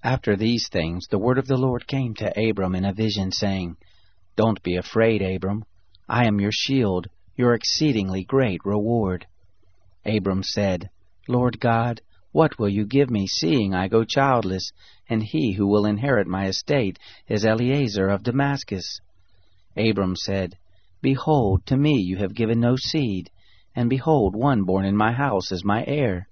After these things the word of the Lord came to Abram in a vision, saying, Don't be afraid, Abram. I am your shield, your exceedingly great reward. Abram said, Lord God, what will you give me, seeing I go childless, and he who will inherit my estate is Eliezer of Damascus? Abram said, Behold, to me you have given no seed, and behold, one born in my house is my heir.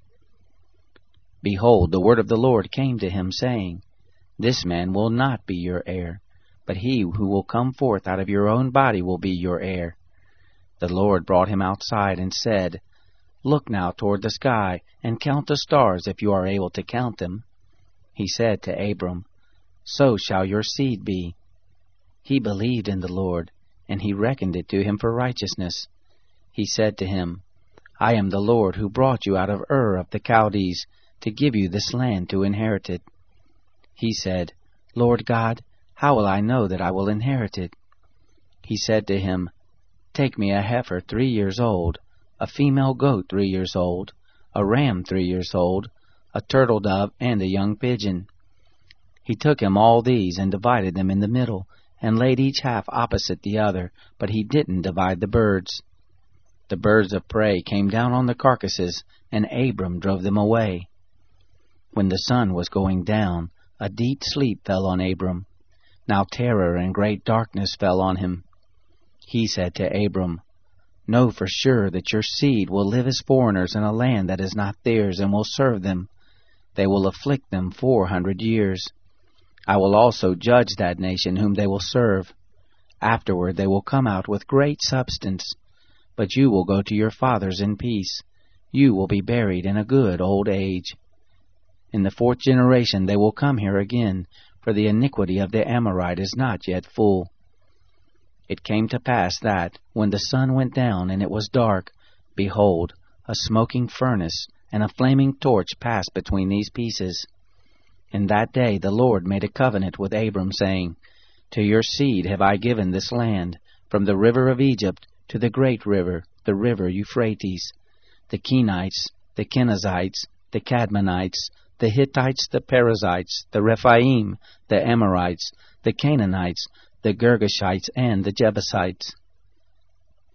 Behold, the word of the Lord came to him, saying, This man will not be your heir, but he who will come forth out of your own body will be your heir. The Lord brought him outside and said, Look now toward the sky, and count the stars, if you are able to count them. He said to Abram, So shall your seed be. He believed in the Lord, and he reckoned it to him for righteousness. He said to him, I am the Lord who brought you out of Ur of the Chaldees, to give you this land to inherit it. He said, Lord God, how will I know that I will inherit it? He said to him, Take me a heifer 3 years old, a female goat 3 years old, a ram 3 years old, a turtle dove, and a young pigeon. He took him all these and divided them in the middle, and laid each half opposite the other, but he didn't divide the birds. The birds of prey came down on the carcasses, and Abram drove them away. When the sun was going down, a deep sleep fell on Abram. Now terror and great darkness fell on him. He said to Abram, Know for sure that your seed will live as foreigners in a land that is not theirs, and will serve them. They will afflict them 400 years. I will also judge that nation whom they will serve. Afterward they will come out with great substance. But you will go to your fathers in peace. You will be buried in a good old age. In the 4th generation they will come here again, for the iniquity of the Amorite is not yet full. It came to pass that, when the sun went down and it was dark, behold, a smoking furnace and a flaming torch passed between these pieces. In that day the Lord made a covenant with Abram, saying, To your seed have I given this land, from the river of Egypt to the great river, the river Euphrates, the Kenites, the Kenizzites, the Cadmonites, the Hittites, the Perizzites, the Rephaim, the Amorites, the Canaanites, the Girgashites, and the Jebusites.